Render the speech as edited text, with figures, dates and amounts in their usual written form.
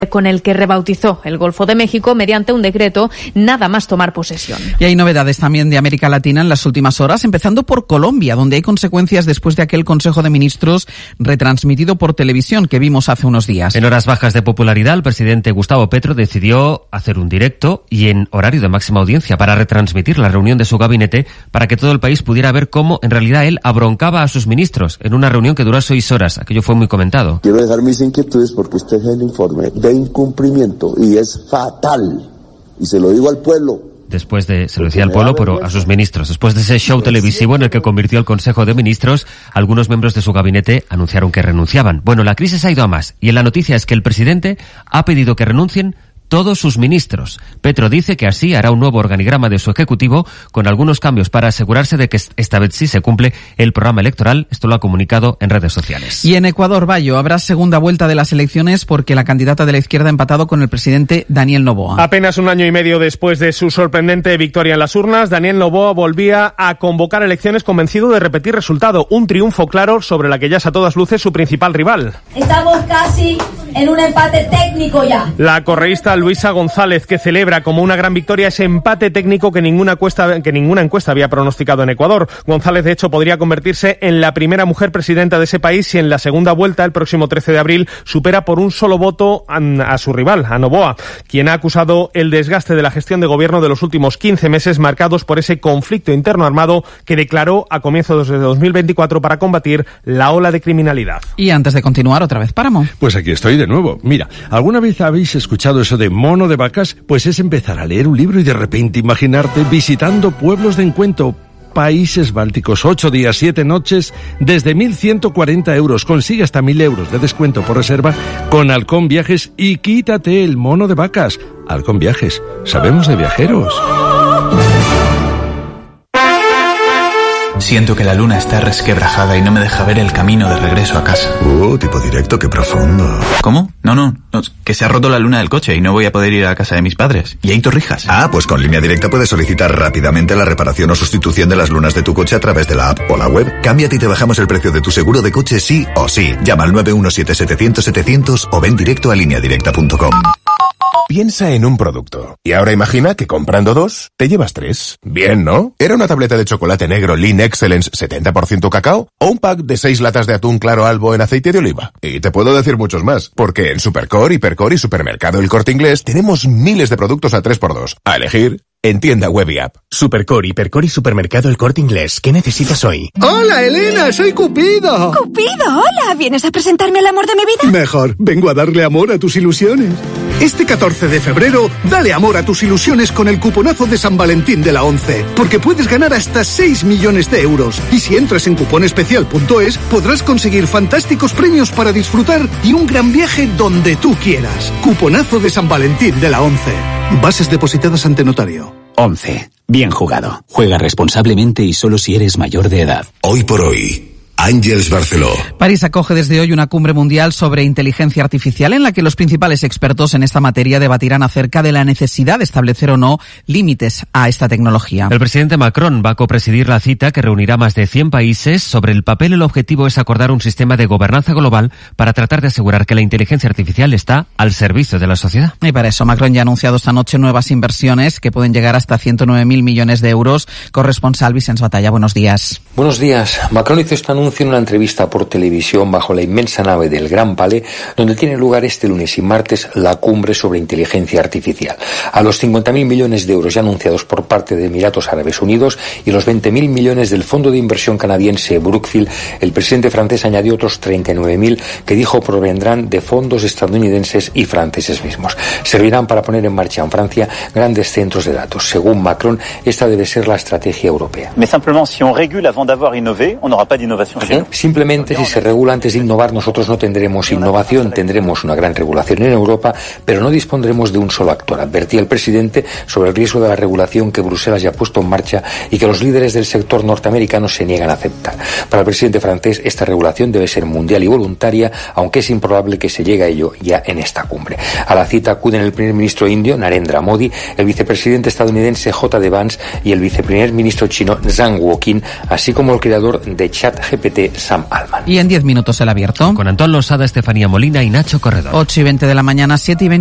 con el que rebautizó el Golfo de México mediante un decreto nada más tomar posesión. Y hay novedades también de América Latina en las últimas horas, empezando por Colombia, donde hay consecuencias después de aquel Consejo de Ministros retransmitido por televisión que vimos hace unos días. En horas bajas de popularidad, el presidente Gustavo Petro decidió hacer un directo y en horario de máxima audiencia para retransmitir la reunión de su gabinete para que todo el país pudiera ver cómo en realidad él abroncaba a sus ministros en una reunión que duró 6 horas. Aquello fue muy comentado. Quiero dejar mis inquietudes porque usted es el informe de incumplimiento y es fatal. Y se lo digo al pueblo. Se lo decía al pueblo, pero a sus ministros. Después de ese show televisivo en el que convirtió el Consejo de Ministros, algunos miembros de su gabinete anunciaron que renunciaban. Bueno, la crisis ha ido a más y la noticia es que el presidente ha pedido que renuncien todos sus ministros. Petro dice que así hará un nuevo organigrama de su ejecutivo con algunos cambios para asegurarse de que esta vez sí se cumple el programa electoral. Esto lo ha comunicado en redes sociales. Y en Ecuador, Bayo, habrá segunda vuelta de las elecciones porque la candidata de la izquierda ha empatado con el presidente Daniel Noboa. Apenas un año y medio después de su sorprendente victoria en las urnas, Daniel Noboa volvía a convocar elecciones convencido de repetir resultado. Un triunfo claro sobre la que ya es a todas luces su principal rival. Estamos casi en un empate técnico ya. La correísta Luisa González, que celebra como una gran victoria ese empate técnico que ninguna encuesta había pronosticado en Ecuador. González, de hecho, podría convertirse en la primera mujer presidenta de ese país si en la segunda vuelta, el próximo 13 de abril, supera por un solo voto a su rival, a Noboa, quien ha acusado el desgaste de la gestión de gobierno de los últimos 15 meses marcados por ese conflicto interno armado que declaró a comienzos de 2024 para combatir la ola de criminalidad. Y antes de continuar, otra vez Páramo. Pues aquí estoy de nuevo. Mira, ¿alguna vez habéis escuchado eso de mono de vacas? Pues es empezar a leer un libro y de repente imaginarte visitando pueblos de encuentro, países bálticos, 8 días, 7 noches, desde 1.140 euros. Consigue hasta 1.000 euros de descuento por reserva con Halcón Viajes y quítate el mono de vacas. Halcón Viajes, sabemos de viajeros. Siento que la luna está resquebrajada y no me deja ver el camino de regreso a casa. Tipo directo, qué profundo. ¿Cómo? No, que se ha roto la luna del coche y no voy a poder ir a casa de mis padres. Y hay Torrijas. Pues con Línea Directa puedes solicitar rápidamente la reparación o sustitución de las lunas de tu coche a través de la app o la web. Cámbiate y te bajamos el precio de tu seguro de coche sí o sí. Llama al 917-700-700 o ven directo a lineadirecta.com. Piensa en un producto. Y ahora imagina que comprando 2, te llevas 3. Bien, ¿no? ¿Era una tableta de chocolate negro Lean Excellence 70% cacao? ¿O un pack de 6 latas de atún claro albo en aceite de oliva? Y te puedo decir muchos más, porque en Supercore, Hipercore y Supermercado El Corte Inglés tenemos miles de productos a 3x2. A elegir en tienda web y app. Supercore, Hipercore y Supermercado El Corte Inglés. ¿Qué necesitas hoy? ¡Hola, Elena! ¡Soy Cupido! ¡Cupido, hola! ¿Vienes a presentarme al amor de mi vida? Mejor, vengo a darle amor a tus ilusiones. Este 14 de febrero, dale amor a tus ilusiones con el cuponazo de San Valentín de la ONCE, porque puedes ganar hasta 6 millones de euros. Y si entras en cuponespecial.es, podrás conseguir fantásticos premios para disfrutar y un gran viaje donde tú quieras. Cuponazo de San Valentín de la ONCE. Bases depositadas ante notario. 11. Bien jugado. Juega responsablemente y solo si eres mayor de edad. Hoy por hoy, Àngels Barceló. París acoge desde hoy una cumbre mundial sobre inteligencia artificial en la que los principales expertos en esta materia debatirán acerca de la necesidad de establecer o no límites a esta tecnología. El presidente Macron va a copresidir la cita que reunirá más de 100 países. Sobre el papel, el objetivo es acordar un sistema de gobernanza global para tratar de asegurar que la inteligencia artificial está al servicio de la sociedad. Y para eso Macron ya ha anunciado esta noche nuevas inversiones que pueden llegar hasta 109.000 millones de euros. Corresponsal Vicens Batalla, buenos días. Buenos días. Macron hizo esta anuncio en una entrevista por televisión bajo la inmensa nave del Gran Palais, donde tiene lugar este lunes y martes la cumbre sobre inteligencia artificial. A los 50.000 millones de euros ya anunciados por parte de Emiratos Árabes Unidos y los 20.000 millones del fondo de inversión canadiense Brookfield, el presidente francés añadió otros 39.000 que dijo provendrán de fondos estadounidenses y franceses mismos. Servirán para poner en marcha en Francia grandes centros de datos. Según Macron, esta debe ser la estrategia europea. Mais simplement, si on régule avant d'avoir innové, on n'aura pas d'innovation. Simplemente, si se regula antes de innovar, nosotros no tendremos innovación, tendremos una gran regulación en Europa, pero no dispondremos de un solo actor. Advertía el presidente sobre el riesgo de la regulación que Bruselas ya ha puesto en marcha y que los líderes del sector norteamericano se niegan a aceptar. Para el presidente francés, esta regulación debe ser mundial y voluntaria, aunque es improbable que se llegue a ello ya en esta cumbre. A la cita acuden el primer ministro indio, Narendra Modi, el vicepresidente estadounidense J.D. Vance y el viceprimer ministro chino Zhang Guoqin, así como el creador de ChatGPT, ChatGPT Sam Altman. Y en 10 minutos el abierto. Con Antón Losada, Estefanía Molina y Nacho Corredor. 8:20 de la mañana, 7:20.